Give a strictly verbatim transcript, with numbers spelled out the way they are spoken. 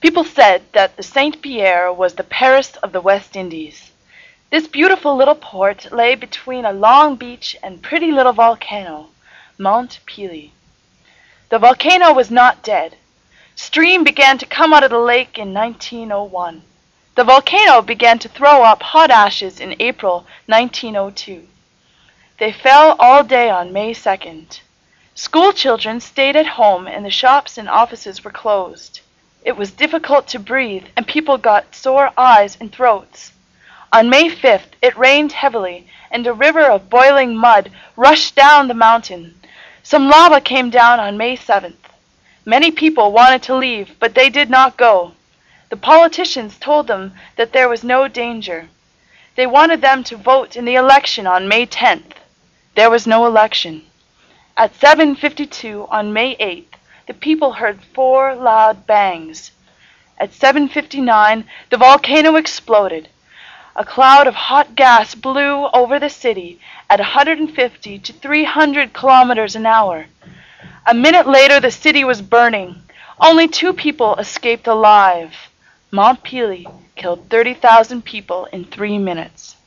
People said that the Saint Pierre was the Paris of the West Indies. This beautiful little port lay between a long beach and pretty little volcano, Mount Pelee. The volcano was not dead. Steam began to come out of the lake in nineteen oh one. The volcano began to throw up hot ashes in April nineteen oh two. They fell all day on May second. School children stayed at home and the shops and offices were closed. It was difficult to breathe and people got sore eyes and throats. On May fifth it rained heavily and a river of boiling mud rushed down the mountain. Some lava came down on May seventh. Many people wanted to leave, but they did not go. The politicians told them that there was no danger. They wanted them to vote in the election on May tenth. There was no election. At seven fifty-two on May eighth, the people heard four loud bangs. At seven fifty-nine, the volcano exploded. A cloud of hot gas blew over the city at one hundred fifty to three hundred kilometers an hour. A minute later, the city was burning. Only two people escaped alive. Mount Pelee killed thirty thousand people in three minutes.